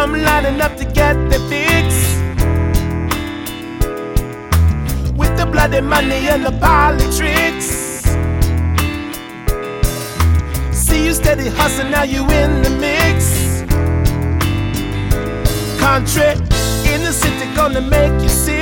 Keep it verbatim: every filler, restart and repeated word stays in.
Some lining up to get their fix with the bloody money and the politics. See you steady hustling, now you in the mix. Country in the city gonna make you sick.